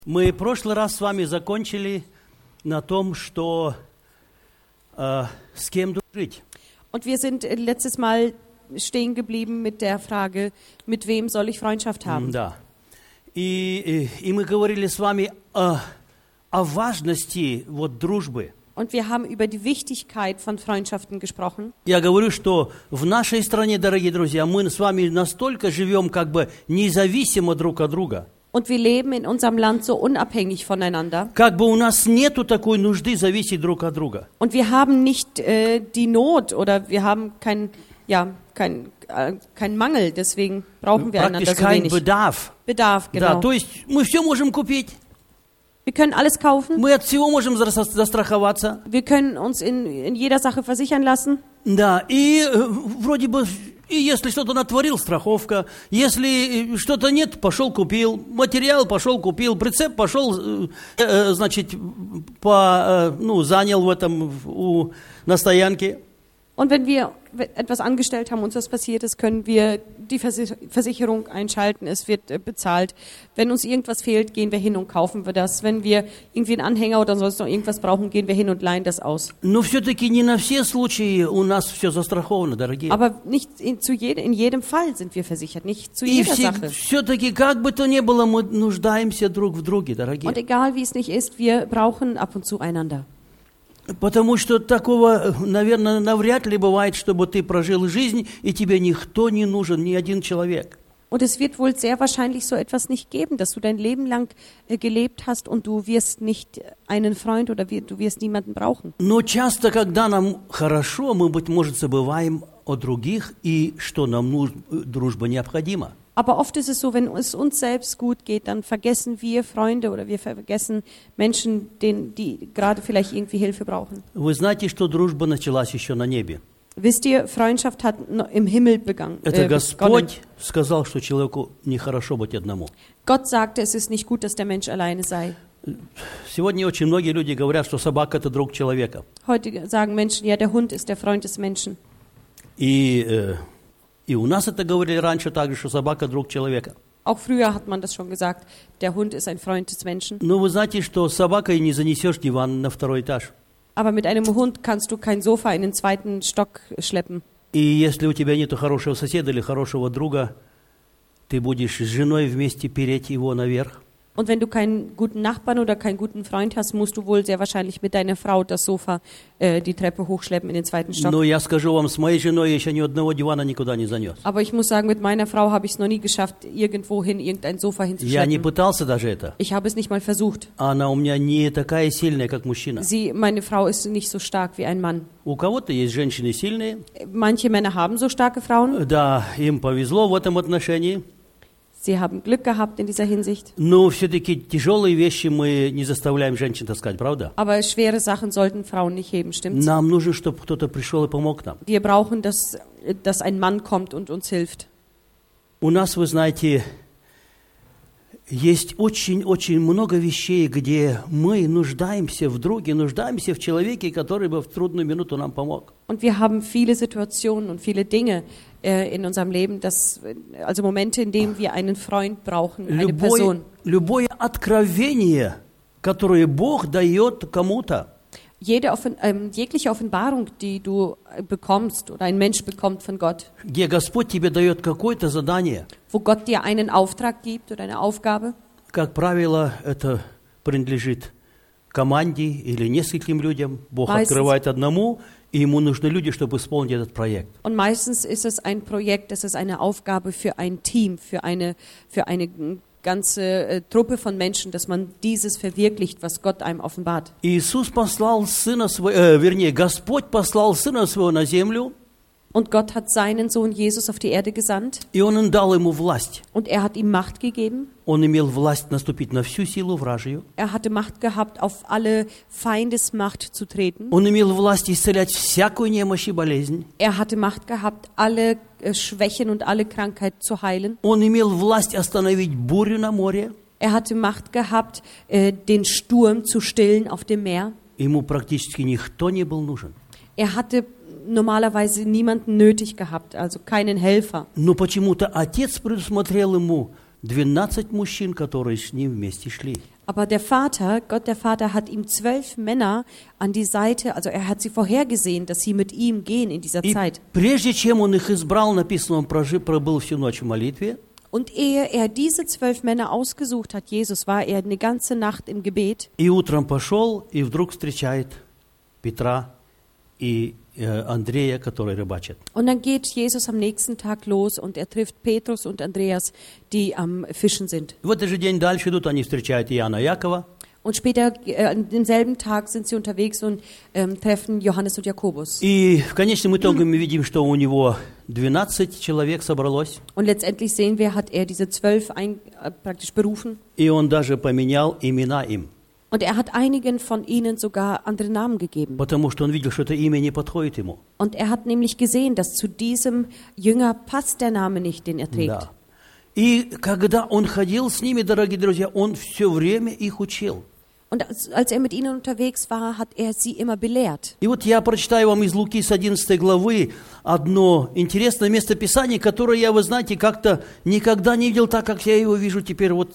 Мы в прошлый раз с вами закончили на том, что с кем дружить. Und wir sind letztes Mal stehen geblieben mit der Frage, mit wem soll ich Freundschaft haben? Да. И мы говорили с вами о важности дружбы. Und wir haben über die Wichtigkeit von Freundschaften gesprochen. Я говорю, что в нашей стране, дорогие друзья, мы с вами настолько живем независимо друг от друга. Und wir leben in unserem Land so unabhängig voneinander. У нас нету такой нужды зависеть друг от друга. Und wir haben nicht die Not oder wir haben keinen Mangel, deswegen brauchen wir einander so wenig. Bedarf, genau. Да, то есть мы все можем купить. Wir können alles kaufen. Мы от всего можем застраховаться. Wir können uns in jeder Sache versichern lassen. Да, и вроде бы, и если что-то натворил, страховка. Если что-то нет, пошел купил. Материал пошел купил. Прицеп пошел, занял на стоянке. Und wenn wir etwas angestellt haben, uns was passiert ist, können wir die Versicherung einschalten, es wird bezahlt. Wenn uns irgendwas fehlt, gehen wir hin und kaufen wir das. Wenn wir irgendwie einen Anhänger oder sonst noch irgendwas brauchen, gehen wir hin und leihen das aus. Но все-таки не на все случаи у нас все застраховано, дорогие. Aber nicht in jedem Fall sind wir versichert, nicht zu jeder Sache. Все-таки, как бы то ни было, мы нуждаемся друг в друге, дорогие. Und egal wie es nicht ist, wir brauchen ab und zu einander. Потому что такого, наверное, навряд ли бывает, чтобы ты прожил жизнь, и тебе никто не нужен, ни один человек. Und es wird wohl sehr wahrscheinlich so etwas nicht geben, dass du dein Leben lang gelebt hast und du wirst nicht einen Freund oder du wirst niemanden brauchen. Но часто, когда нам хорошо, мы, быть может, забываем о других и что нам дружба необходима. Aber oft ist es so, wenn es uns selbst gut geht, dann vergessen wir Freunde oder wir vergessen Menschen, die gerade vielleicht irgendwie Hilfe brauchen. Вы знаете, что дружба началась еще на небе? Wisst ihr, Freundschaft hat im Himmel begonnen. Это Господь сказал, что человеку нехорошо быть одному. Gott sagte, es ist nicht gut, dass der Mensch alleine sei. Сегодня очень многие люди говорят, что собака – это друг человека. Heute sagen Menschen, ja, der Hund ist der Freund des Menschen. И у нас это говорили раньше также, что собака – друг человека. Auch früher hat man das schon gesagt, der Hund ist ein Freund des Menschen. Но вы знаете, что с собакой не занесешь диван на второй этаж. Aber mit einem Hund kannst du kein Sofa in den zweiten Stock schleppen. И если у тебя нету хорошего соседа или хорошего друга, ты будешь с женой вместе переть его наверх. Und wenn du keinen guten Nachbarn oder keinen guten Freund hast, musst du wohl sehr wahrscheinlich mit deiner Frau das Sofa, die Treppe hochschleppen in den zweiten Stock. Но я скажу вам, с моей женой я еще ни одного дивана никуда не занес. Aber ich muss sagen, mit meiner Frau habe ich es noch nie geschafft, irgendwohin irgendein Sofa Я не hinzuschleppen. пытался даже это. Ich habe es nicht mal versucht. Она у меня не такая сильная, как мужчина. Meine Frau ist nicht so stark wie ein Mann. У кого-то есть женщины сильные. Manche Männer haben so starke Frauen. Да, им повезло в этом отношении. Sie haben Glück gehabt in dieser Hinsicht. Но все-таки tieżелые вещи мы не заставляем женщин таскать, правда? Aber schwere Sachen sollten Frauen nicht heben, stimmt's? Нам нужно, чтобы кто-то пришел и помог нам. Wir brauchen, dass ein Mann kommt und uns hilft. У нас, вы знаете, есть очень-очень много вещей, где мы нуждаемся в друге, нуждаемся в человеке, который бы в трудную минуту нам помог. Und wir haben viele Situationen und viele Dinge in unserem Leben, also Momente, in denen wir einen Freund brauchen, eine Person. Любое откровение, которое Бог дает кому-то, jegliche Offenbarung, die du bekommst oder ein Mensch bekommt von Gott, где Господь тебе дает какое-то задание, wo Gott dir einen Auftrag gibt oder eine Aufgabe, как правило, это принадлежит команде или нескольким людям. Бог открывает одному, и ему нужны люди, чтобы исполнить этот проект. Und meistens ist es ein Projekt, es ist eine Aufgabe für ein Team, für eine ganze Truppe von Menschen, dass man dieses verwirklicht, was Gott einem offenbart. Господь послал Сына Своего на землю. Und Gott hat seinen Sohn Jesus auf die Erde gesandt. И Он дал ему власть. Und er hat ihm Macht gegeben. Он имел власть наступить на всю силу вражью. Er hatte Macht gehabt, auf alle Feindesmacht zu treten. Он имел власть исцелять всякую немощь и болезнь. Er hatte Macht gehabt, alle Schwächen und alle Krankheit zu heilen. Он имел власть остановить бурю на море. Er hatte Macht gehabt, den Sturm zu stillen auf dem Meer. Ему практически никто не был нужен. Er hatte normalerweise niemanden nötig gehabt, also keinen Helfer. Но почему-то Отец предусмотрел ему 12 мужчин, которые с ним вместе шли. Aber der Vater, Gott der Vater, hat ihm 12 Männer an die Seite, also er hat sie vorhergesehen, dass sie mit ihm gehen in dieser И Zeit. прежде чем он их избрал, написано, он пробыл всю ночь в молитве. Und ehe er diese 12 Männer ausgesucht hat, Jesus, war er eine ganze Nacht im Gebet. И утром пошел, и вдруг встречает Петра и Андрея, которые рыбачат. Und dann geht Jesus am nächsten Tag los und er trifft Petrus und Andreas, die am Fischen sind. В этот же день дальше идут, они встречают Иоанна и Якова. Und später, an demselben Tag, sind sie unterwegs und treffen Johannes und Jakobus. И в конечном итоге мы видим, что у него 12 человек собралось. Und letztendlich sehen wir, hat er diese 12 praktisch berufen. И он даже поменял имена им. Und er hat einigen von ihnen sogar andere Namen gegeben. Потому что он видел, что это имя не подходит ему. Und er hat nämlich gesehen, dass zu diesem Jünger passt der Name nicht, den er trägt. Да. И когда он ходил с ними, дорогие друзья, он все время их учил. Und als er mit ihnen unterwegs war, hat er sie immer belehrt. И вот я прочитаю вам из Луки с 11 главы одно интересное место Писания, которое я, вы знаете, как-то никогда не видел так, как я его вижу теперь вот,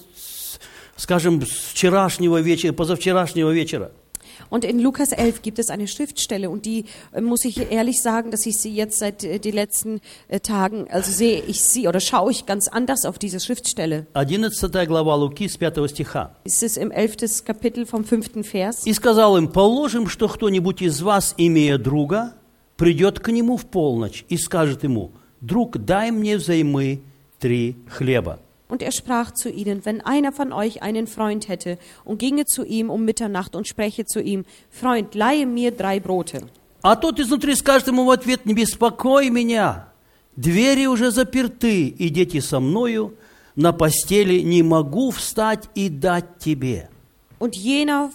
скажем, с вчерашнего вечера, позавчерашнего вечера. Und in Lukas 11 gibt es eine Schriftstelle und die muss ich ehrlich sagen, dass ich sie jetzt seit den letzten Tagen, also sehe ich sie oder schaue ich ganz anders auf diese Schriftstelle. 11 глава Луки с 5 стиха. Es ist im 11. Kapitel vom 5. Vers. «И сказал им, положим, что кто-нибудь из вас, имея друга, придет к нему в полночь и скажет ему, друг, дай мне взаймы 3 хлеба». Und er sprach zu ihnen, wenn einer von euch einen Freund hätte und ginge zu ihm um Mitternacht und spräche zu ihm, Freund, leihe mir 3 Brote. А тот изнутри скажет ему в ответ, не беспокой меня, двери уже заперты, и дети со мною, на постели не могу встать и дать тебе. Und jener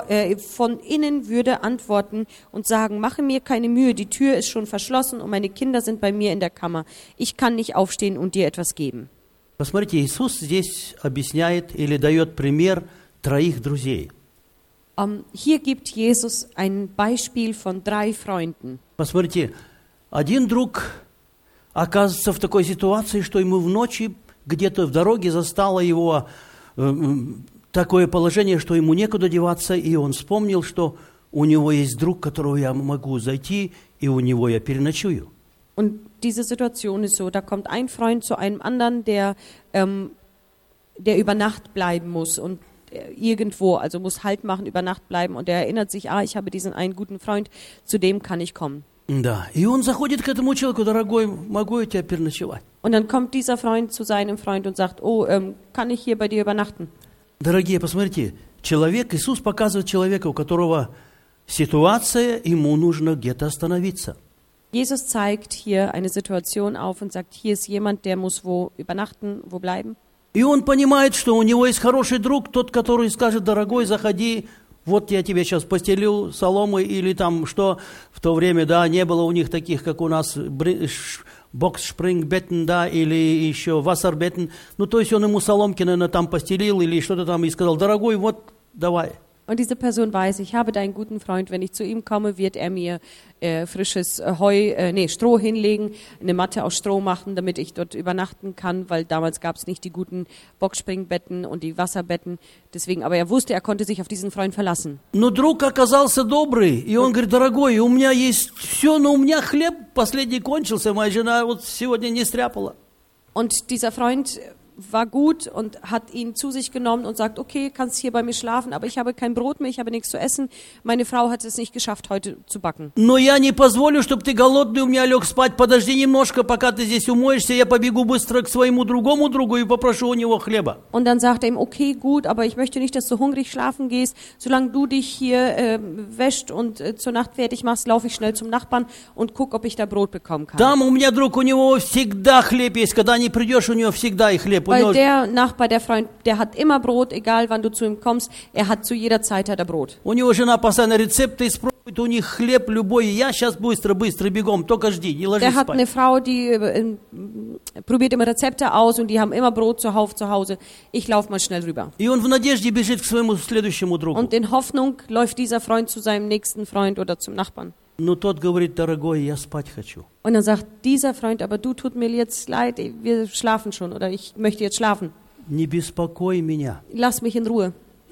von innen würde antworten und sagen, mache mir keine Mühe, die Tür ist schon verschlossen und meine Kinder sind bei mir in der Kammer. Ich kann nicht aufstehen und dir etwas geben. Посмотрите, Иисус здесь объясняет или дает пример 3 друзей. Hier gibt Jesus ein Beispiel von 3 Freunden. Посмотрите, один друг оказывается в такой ситуации, что ему в ночи где-то в дороге застало его такое положение, что ему некуда деваться, и он вспомнил, что у него есть друг, которого я могу зайти, и у него я переночую. Und diese Situation ist so, da kommt ein Freund zu einem anderen, der über Nacht bleiben muss und irgendwo, also muss Halt machen, über Nacht bleiben und er erinnert sich, ich habe diesen einen guten Freund, zu dem kann ich kommen. Да, и он заходит к этому человеку, дорогой, могу я тебя переночевать? Und dann kommt dieser Freund zu seinem Freund und sagt, kann ich hier bei dir übernachten? Дорогие, посмотрите, Иисус показывает человека, у которого ситуация, ему нужно где-то остановиться. Jesus zeigt hier eine Situation auf und sagt, hier ist jemand, der muss wo übernachten, wo bleiben. И он понимает, что у него есть хороший друг, тот, который скажет, дорогой, заходи, вот я тебе сейчас постелю соломы, или там, что в то время, да, не было у них таких, как у нас, бокс-шпрингбеттен, да, или еще вассербеттен. Ну, то есть он ему соломки, наверное, там постелил, или что-то там, и сказал, дорогой, вот, давай. Und diese Person weiß, ich habe deinen guten Freund, wenn ich zu ihm komme, wird er mir frisches Stroh hinlegen, eine Matte aus Stroh machen, damit ich dort übernachten kann, weil damals gab es nicht die guten Boxspringbetten und die Wasserbetten. Deswegen, aber er wusste, er konnte sich auf diesen Freund verlassen. Но друг оказался добрый, и он говорит, дорогой, у меня есть все, но у меня хлеб последний кончился, моя жена вот сегодня не стряпала. Und dieser Freund war gut und hat ihn zu sich genommen und sagt, okay, kannst hier bei mir schlafen, aber ich habe kein Brot mehr, ich habe nichts zu essen. Meine Frau hat es nicht geschafft, heute zu backen. Но я не позволю, чтобы ты голодный у меня лег спать. Подожди немножко, пока ты здесь умоешься, я побегу быстро к своему другому другу и попрошу у него хлеба. Und dann sagt er ihm, okay, gut, aber ich möchte nicht, dass du hungrig schlafen gehst. Solange du dich hier wäscht und zur Nacht fertig machst, laufe ich schnell zum Nachbarn und guck, ob ich da Brot bekommen kann. Там у меня друг, у него всегда хлеб есть. Когда не придешь, у него всегда и хлеб. Weil der Nachbar, der Freund, der hat immer Brot, egal wann du zu ihm kommst. Er hat zu jeder Zeit hat er Brot. У него жена постоянно рецепты испробует, у них хлеб любой. Я сейчас быстро бегом, только жди, не ложись Der hat спать. eine Frau, die probiert immer Rezepte aus und die haben immer Brot zu Hause. Ich laufe mal schnell rüber. И он в надежде бежит к своему следующему другу. Und in Hoffnung läuft dieser Freund zu seinem nächsten Freund oder zum Nachbarn. Но тот говорит, дорогой, я спать хочу. Und dann sagt dieser Freund, aber du, tut mir jetzt leid, wir schlafen schon oder ich möchte jetzt schlafen. Не беспокой меня. Lass mich in Ruhe.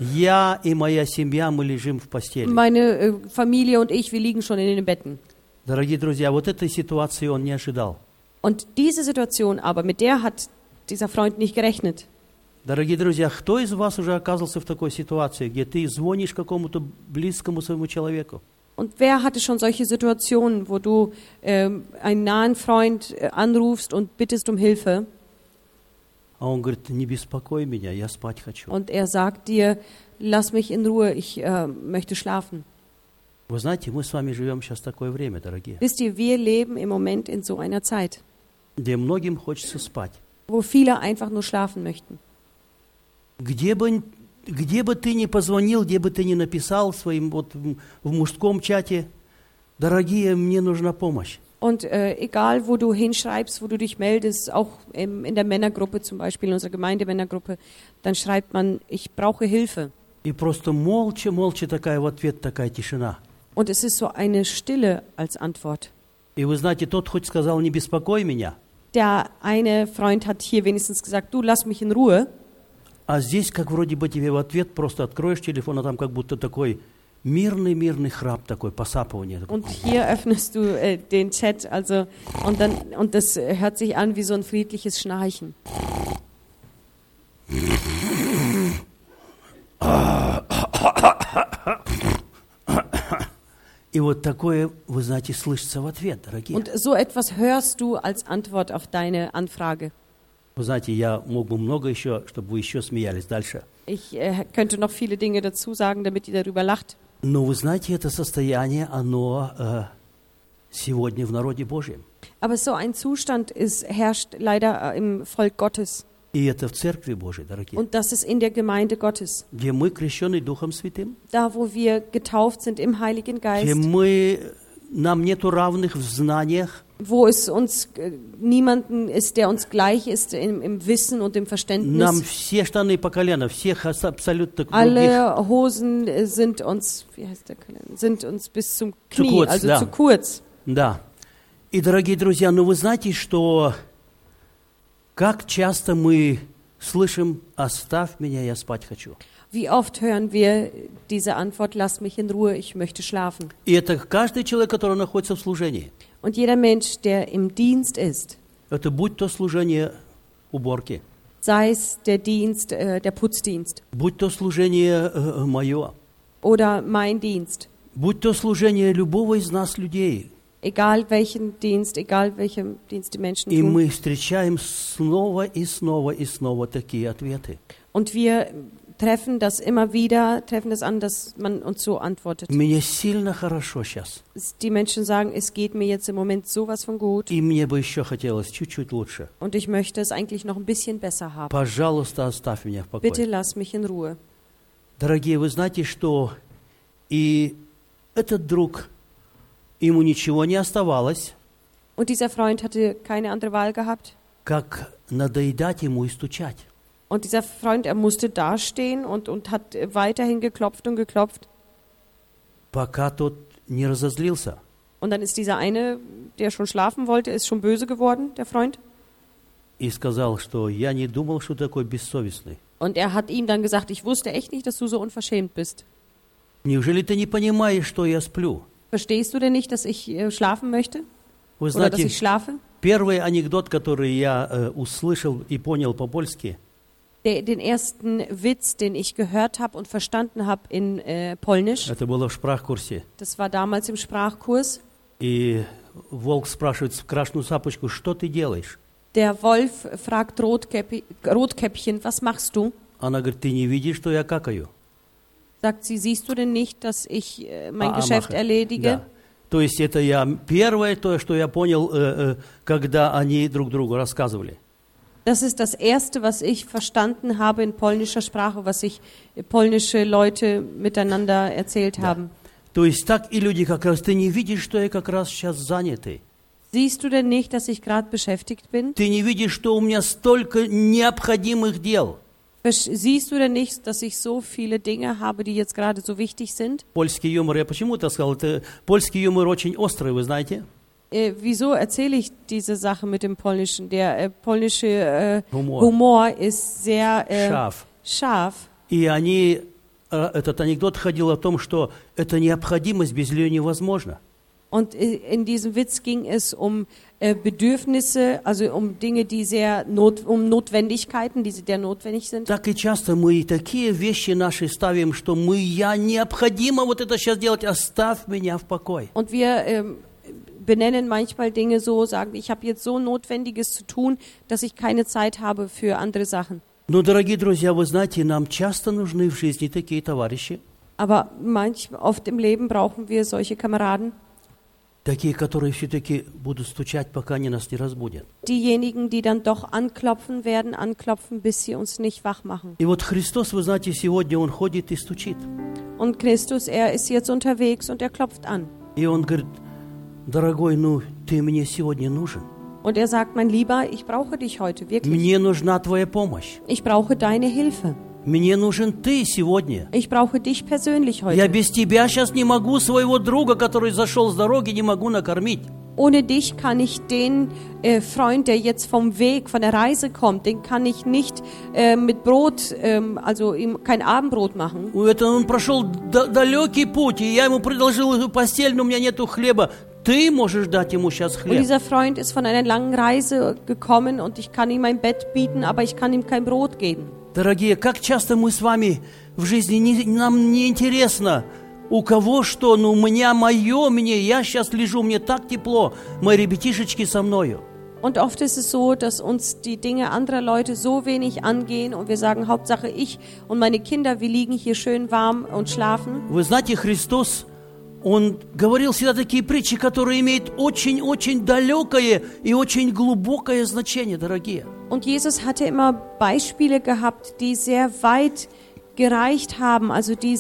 Я и моя семья, мы лежим в постели. Meine Familie und ich, wir liegen schon in den Betten. Дорогие друзья, вот этой ситуации он не ожидал. Und diese Situation aber, mit der hat dieser Freund nicht gerechnet. Дорогие друзья, кто из вас уже оказался в такой ситуации, где ты звонишь какому-то близкому своему человеку? Und wer hatte schon solche Situationen, wo du einen nahen Freund anrufst und bittest um Hilfe? А он говорит, не беспокой меня, я спать хочу. Und er sagt dir, lass mich in Ruhe, ich möchte schlafen. Вы знаете, мы с вами живем сейчас в такое время, дорогие, Wisst ihr, wir leben im Moment in so einer Zeit, где многим хочется спать. wo viele einfach nur schlafen möchten. Где бы ты ни позвонил, где бы ты ни написал своим вот в мужском чате, дорогие, мне нужна помощь. Und egal, wo du hinschreibst, wo du dich meldest, auch in der Männergruppe zum Beispiel, in unserer Gemeindemännergruppe, dann schreibt man, ich brauche Hilfe. И просто молча такая в ответ такая тишина. Und es ist so eine Stille als Antwort. И вы знаете, тот хоть сказал, не беспокой меня, Der eine Freund hat hier wenigstens gesagt, du lass mich in Ruhe. а здесь как вроде бы тебе в ответ просто откроешь телефон, а там как будто такой мирный храп, такой посапывание. Und hier öffnest du den Chat, also und das hört sich an wie so ein friedliches Schnarchen. И вот такое, вы знаете, слышится в ответ, дорогие. Und so etwas hörst du als Antwort auf deine Anfrage. Вы знаете, я мог бы много еще, чтобы вы еще смеялись дальше. Ich könnte noch viele Dinge dazu sagen, damit ihr darüber lacht. Но вы знаете, это состояние, оно сегодня в народе Божьем. Aber so ein Zustand herrscht leider im Volk Gottes. И это в Церкви Божьей, дорогие. Und das ist in der Gemeinde Gottes. Где мы крещены Духом Святым. Da, wo wir getauft sind im Heiligen Где Geist. нам нету равных в знаниях. Wo es uns niemanden ist, der uns gleich ist im Wissen und im Нам Verständnis. все штаны по колено, всех абсолютно других. Alle Hosen sind uns, wie heißt der Kalender, sind uns bis zum Knie, kurz, also da. zu kurz. Да. И, дорогие друзья, ну вы знаете, что как часто мы слышим «Оставь меня, я спать хочу». Wie oft hören wir diese Antwort, lass mich in Ruhe, ich möchte schlafen. И это каждый человек, который находится в служении. Und jeder Mensch, der im Dienst ist, Это будь то служение уборки, sei es der Dienst, der Putzdienst будь то служение мое, oder mein Dienst, будь то служение любого из нас людей. egal welchen Dienst die Menschen И tun. мы встречаем снова и снова такие ответы. Und wir treffen das an, dass man uns so antwortet. Мне сильно хорошо сейчас. Die Menschen sagen, es geht mir jetzt im Moment sowas von gut И мне бы еще хотелось чуть-чуть лучше. und ich möchte es eigentlich noch ein bisschen besser haben. Пожалуйста, оставь меня в Bitte покое. lass mich in Ruhe. Дорогие, вы знаете, что и этот друг, ему ничего не оставалось, Und dieser Freund hatte keine andere Wahl gehabt. как надоедать ему и стучать. Und dieser Freund, er musste dastehen und hat weiterhin geklopft und geklopft. Пока тот не разозлился. Und dann ist dieser eine, der schon schlafen wollte, ist schon böse geworden, der Freund. И сказал, что я не думал, что такой бессовестный. Und er hat ihm dann gesagt, ich wusste echt nicht, dass du so unverschämt bist. Неужели ты не понимаешь, что я сплю? Verstehst du denn nicht, dass ich schlafen möchte? Вы Oder dass знаете, ich schlafe? первый анекдот, который я услышал и понял по-польски, Den ersten Witz, den ich gehört habe und verstanden habe in Polnisch, это было в шпрахкурсе. das war damals im Sprachkurs. И волк спрашивает красную шапочку, что ты делаешь? Der Wolf fragt Rotkäppchen, was machst du? Она говорит, ты не видишь, что я какаю? Sagt sie, siehst du denn nicht, dass ich mein Geschäft Маха. erledige? Да. То есть это я первое, то, что я понял, когда они друг другу рассказывали. Das ist das Erste, was ich verstanden habe in polnischer Sprache, was sich polnische Leute miteinander erzählt haben. То есть так и люди как раз, ты не видишь, что я как раз сейчас занятый. Siehst du denn nicht, dass ich gerade beschäftigt bin? Ты не видишь, что у меня столько необходимых дел. Siehst du denn nicht, dass ich so viele Dinge habe, die jetzt gerade so wichtig sind? Польский юмор, я почему это сказал? Это, польский юмор очень острый, вы знаете? Wieso erzähle ich diese Sache mit dem Polnischen? Der polnische Humor. Humor ist sehr Scharf. scharf. И они этот анекдот ходил о том, что это необходимость, без нее невозможно. Und in diesem Witz ging es um Bedürfnisse, also um Dinge, die um Notwendigkeiten, die sehr notwendig sind. Так и часто мы и такие вещи наши ставим, что я необходимо вот это сейчас делать, оставь меня в покой. Und wir benennen manchmal Dinge so, sagen, ich habe jetzt so Notwendiges zu tun, dass ich keine Zeit habe für andere Sachen. Но, дорогие друзья, вы знаете, нам часто нужны в жизни такие товарищи. Aber oft im Leben brauchen wir solche Kameraden. Такие, которые все-таки будут стучать, пока они нас не разбудят. Diejenigen, die dann doch anklopfen werden, bis sie uns nicht wach machen. И вот Христос, вы знаете, сегодня Он ходит и стучит. Und Christus, ist jetzt unterwegs und klopft an. И Он говорит, дорогой, ты мне сегодня нужен. Und sagt, mein Lieber, ich brauche dich heute wirklich. Мне нужна твоя помощь. Ich brauche deine Hilfe. Мне нужен ты сегодня. Ich brauche dich persönlich heute. Я без тебя сейчас не могу своего друга, который зашел с дороги, не могу накормить. Ohne dich kann ich den Freund, der jetzt vom Weg, von der Reise kommt, den kann ich nicht mit Brot, also ihm kein Abendbrot machen. Он прошел далекий путь, и я ему предложил постель, но у меня нету хлеба. Ты можешь дать ему сейчас хлеб. Und dieser Freund ist von einer langen Reise gekommen und ich kann ihm ein Bett bieten, aber ich kann ihm kein Brot geben. Дорогие, как часто мы с вами в жизни, нам не интересно, у кого что, у меня мое, я сейчас лежу, мне так тепло, мои ребятишечки со мною. Und oft ist es so, dass uns die Dinge anderer Leute so wenig angehen und wir sagen, Hauptsache ich und meine Kinder, wir liegen hier schön warm und schlafen. Вы знаете, Христос, Он говорил всегда такие притчи, которые имеют очень-очень далекое и очень глубокое значение, дорогие. Und Jesus hatte immer Beispiele gehabt, die sehr weit gereicht haben, also die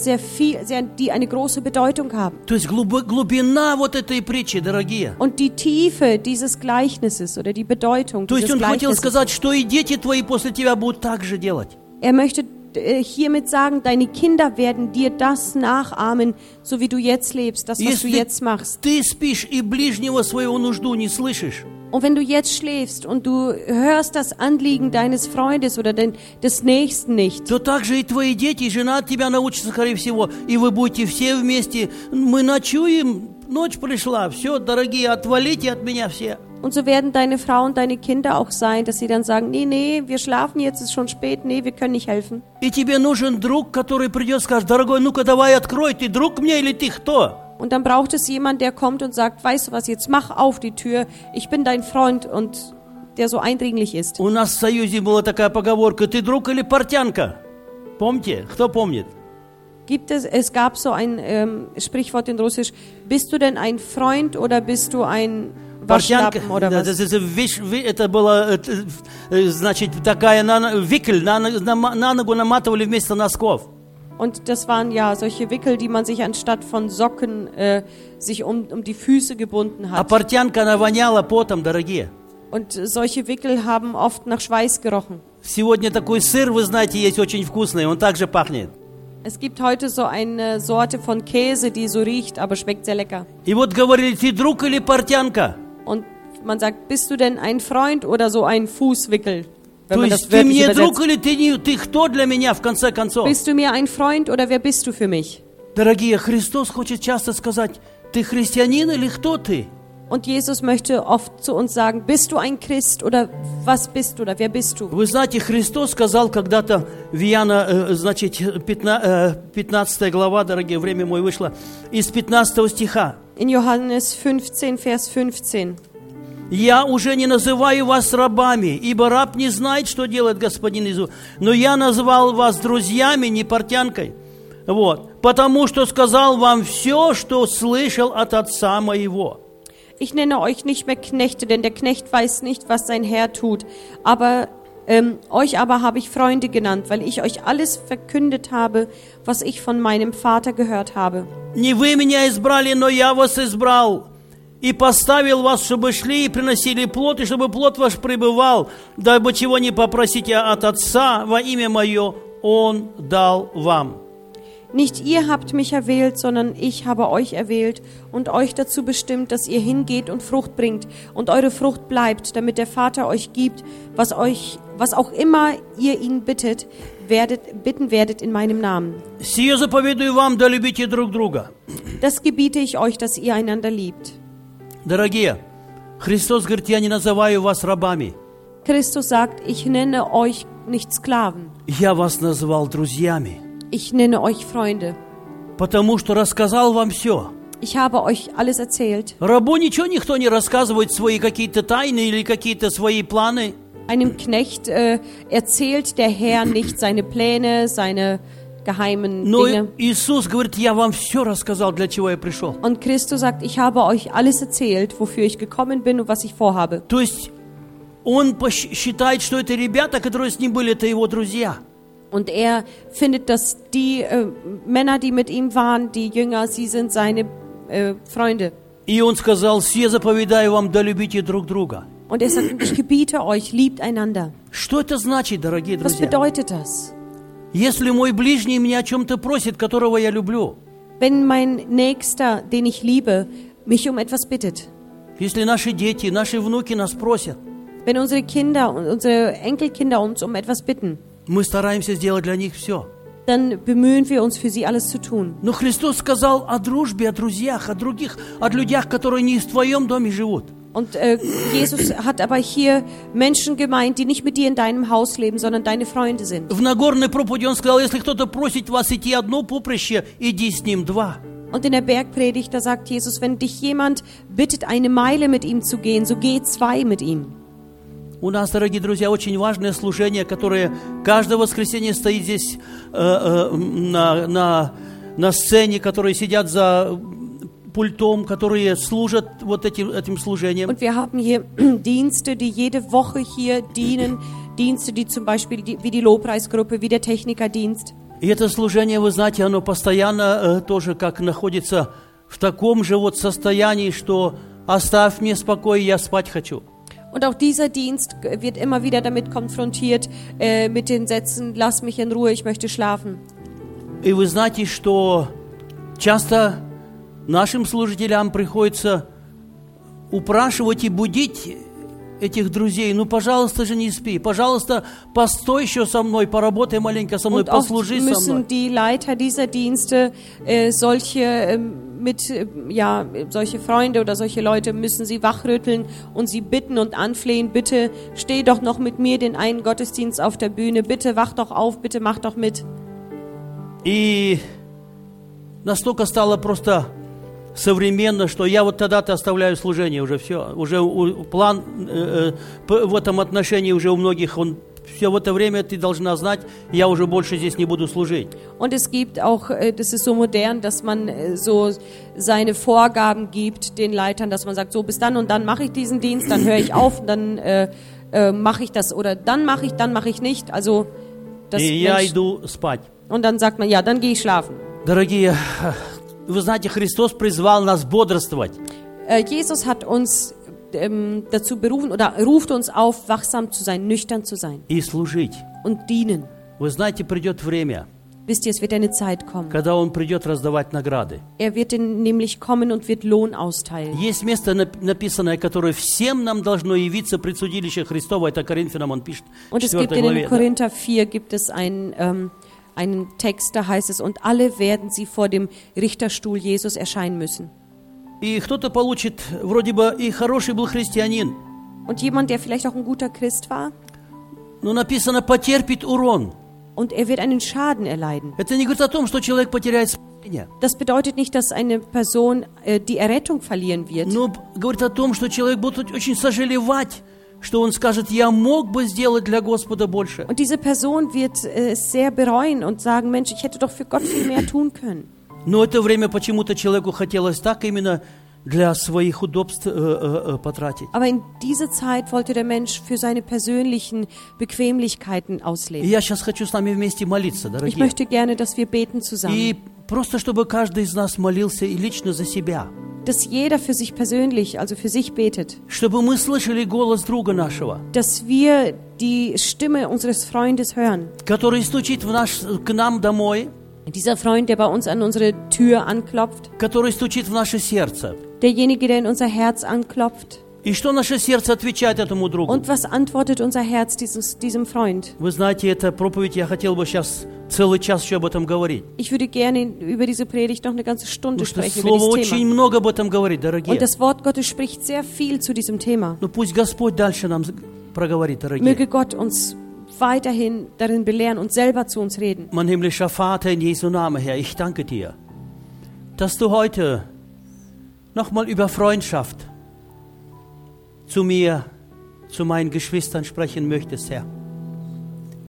die eine große Bedeutung haben. То есть глубина вот этой притчи, дорогие. Und die Tiefe dieses Gleichnisses oder die Bedeutung То есть dieses Он хотел Gleichnisses. сказать, что и дети твои после тебя будут так же делать. Er möchte hiermit sagen, deine Kinder werden dir das nachahmen, so wie du jetzt lebst, das, was du jetzt machst. Ты спишь и ближнего своего нужду не слышишь. Und wenn du jetzt schläfst und du hörst das Anliegen deines Freundes oder des Nächsten nicht, то также и твои дети, и жена от тебя научатся, скорее всего, и вы будете все вместе. Мы ночуем, ночь пришла, все, дорогие, отвалите от меня все. Und so werden deine Frau und deine Kinder auch sein, dass sie dann sagen, nee, wir schlafen jetzt, es ist schon spät, nee, wir können nicht helfen. И тебе нужен друг, который придет и скажет, дорогой, ну-ка давай открой, ты друг мне или ты кто? Und dann braucht es jemand, der kommt und sagt, weißt du was, jetzt mach auf die Tür, ich bin dein Freund und der so eindringlich ist. У нас в Союзе была такая поговорка, ты друг или портянка? Помните? Кто помнит? Es gab so ein Sprichwort in Russisch, bist du denn ein Freund oder bist du ein Waschlappen oder was? Это было, значит, такая викель, на ногу наматывали вместо носков. Und das waren ja solche Wickel, die man sich anstatt von Socken sich um die Füße gebunden hat. А портянка, она воняла потом, дорогие. Und solche Wickel haben oft nach Schweiß gerochen. Сегодня такой сыр, вы знаете, есть очень вкусный, он также пахнет. Es gibt heute so eine Sorte von Käse, die so riecht, aber schmeckt sehr lecker. И вот говорили, ты друг или портянка? Und man sagt, bist du denn ein Freund oder so ein Fußwickel? То есть ты мне друг или ты кто для меня в конце концов? Bist du mir ein Freund oder wer bist du für mich? Дорогие, Христос хочет часто сказать, ты христианин или кто ты? Und Jesus möchte oft zu uns sagen, bist du ein Christ oder was bist du oder wer bist du? Вы знаете, Христос сказал когда-то в Иоанна, значит, 15 глава, дорогие, время мое вышло, из 15 стиха. In Johannes 15, Vers 15. «Я уже не называю вас рабами, ибо раб не знает, что делает господин Иисус, но я назвал вас друзьями, не портянкой, вот, потому что сказал вам все, что слышал от Отца моего». Ich nenne euch nicht mehr Knechte, denn der Knecht weiß nicht, was sein Herr tut. Euch aber habe ich Freunde genannt, weil ich euch alles verkündet habe, was ich von meinem Vater gehört habe. Не вы меня избрали, но я вас избрал и поставил вас, чтобы шли и приносили плод, и чтобы плод ваш пребывал, дабы чего не попросите от Отца во имя Мое, Он дал вам. Nicht ihr habt mich erwählt, sondern ich habe euch erwählt und euch dazu bestimmt, dass ihr hingeht und Frucht bringt und eure Frucht bleibt, damit der Vater euch gibt, was auch immer ihr ihn bitten werdet in meinem Namen. Сие заповедую вам, да любите друг друга. Das gebiete ich euch, dass ihr einander liebt. Дорогие, Христос говорит, я не называю вас рабами. Christus sagt, ich nenne euch nicht Sklaven. Я вас назвал друзьями. Ich nenne euch Freunde. Потому что рассказал вам все. Ich habe euch alles erzählt. Рабу ничего никто не рассказывает, свои какие-то тайны или какие-то свои планы. Einem Knecht erzählt der Herr nicht seine Pläne, seine geheimen Но Dinge. Иисус говорит, я вам все рассказал, для чего я пришел. Und Christus sagt, ich habe euch alles erzählt, wofür ich gekommen bin und was ich vorhabe. То есть он считает, что это ребята, которые с ним были, это его друзья. Und er findet, dass die Männer, die mit ihm waren, die Jünger, sie sind seine Freunde. И он сказал, все заповедаю вам, да любите друг друга. Und er sagt, ich gebiete euch, liebt einander. Что это значит, дорогие Was друзья? bedeutet das? Если мой ближний меня о чем-то просит, которого я люблю, Wenn mein Nächster, den ich liebe, mich um etwas bittet, если наши дети, наши внуки нас просят, wenn unsere Kinder und unsere Enkelkinder uns um etwas bitten, мы стараемся сделать для них все. dann bemühen wir uns, für sie alles zu tun. Но Христос сказал о дружбе, о друзьях, о других, о людях, которые не в твоем доме живут. Und Jesus hat aber hier Menschen gemeint, die nicht mit dir in deinem Haus leben, sondern deine Freunde sind. В Нагорной проповеди он сказал, если кто-то просит вас идти одно поприще, иди с ним два. Und in der Bergpredigt, da sagt Jesus, wenn dich jemand bittet, eine Meile mit ihm zu gehen, so geh 2 mit ihm. У нас, дорогие друзья, очень важное служение, которое каждое воскресенье стоит здесь на сцене, которые сидят за пультом, которые служат вот этим служением. Und wir haben hier Dienste, die jede Woche hier dienen. Dienste, die zum Beispiel wie die Lobpreisgruppe, wie der Technikerdienst. И это служение, вы знаете, оно постоянно тоже как находится в таком же вот состоянии, что оставь мне спокой, я спать хочу. Und auch dieser Dienst wird immer wieder damit konfrontiert, mit den Sätzen, lass mich in Ruhe, ich möchte schlafen. И вы знаете, что часто нашим служителям приходится упрашивать и будить этих друзей. Ну, пожалуйста же, не спи. Пожалуйста, постой еще со мной, поработай маленько со мной, Und oft послужи со мной. müssen die Leiter dieser Dienste solche Freunde oder solche Leute müssen sie wachrütteln und sie bitten und anflehen, bitte steh doch noch mit mir den einen Gottesdienst auf der Bühne, bitte wach doch auf, bitte mach doch mit. И настолько стало просто современно, что я вот тогда-то оставляю служение, уже все, уже план в этом отношении уже у многих, он все в это время ты должна знать, я уже больше здесь не буду служить. Und es gibt auch, das ist so modern, dass man so seine Vorgaben gibt den Leitern, dass man sagt, so bis dann und dann mache ich diesen Dienst, dann höre ich auf, dann mache ich das oder dann mache ich nicht. Also das И я иду спать. Und dann sagt man, ja, dann gehe ich schlafen. Дорогие, вы знаете, Христос призвал нас бодрствовать. Jesus hat uns dazu berufen oder ruft uns auf, wachsam zu sein, nüchtern zu sein И служить. und dienen. Вы знаете, придет время, Wisst ihr, es wird eine Zeit kommen. когда Он придет раздавать награды. Er wird nämlich kommen und wird Lohn austeilen. Есть место написанное, которое всем нам должно явиться пред судилище Христово. Это Коринфянам он пишет. Und es gibt in Korinther 4 gibt es einen Text, da heißt es, und alle werden sie vor dem Richterstuhl Jesus erscheinen müssen. И кто-то получит, вроде бы и хороший был христианин, Und jemand, der vielleicht auch ein guter Christ war, но написано потерпит урон. und er wird einen Schaden erleiden. Это не говорит о том, что человек потеряет спасение. Das bedeutet nicht, dass eine Person die Errettung verlieren wird. Но говорит о том, что человек будет очень сожалевать, что он скажет, я мог бы сделать для Господа больше. Und diese Person wird es sehr bereuen und sagen, Mensch, ich hätte doch für Gott viel mehr tun können. Но это время почему-то человеку хотелось так именно для своих удобств потратить. Aber in diese Zeit wollte der Mensch für seine persönlichen Bequemlichkeiten И ausleben. я сейчас хочу с нами вместе молиться, Ich дорогие. möchte gerne, dass wir beten zusammen. И просто чтобы каждый из нас молился и лично за себя. Dass jeder für sich persönlich, also für sich betet. Чтобы мы слышали голос друга нашего, Dass wir die Stimme unseres Freundes hören, который стучит к нам домой, Dieser Freund, der bei uns an unsere Tür anklopft. который стучит в наше сердце. Derjenige, der in unser Herz anklopft. И что наше сердце отвечает этому другу? Und was antwortet unser Herz diesem Freund? Вы знаете, эта проповедь, я хотел бы сейчас целый час еще об этом говорить. Ich würde gerne über diese Predigt noch eine ganze Stunde Потому что sprechen, über Слово dieses очень Thema. много об этом говорит, дорогие. Und das Wort Gottes spricht sehr viel zu diesem Thema. Но пусть Господь дальше нам проговорит, дорогие. Möge Gott uns weiterhin darin belehren und selber zu uns reden. Mein himmlischer Vater, in Jesu Namen, Herr, ich danke dir, dass du heute nochmal über Freundschaft zu mir, zu meinen Geschwistern sprechen möchtest, Herr.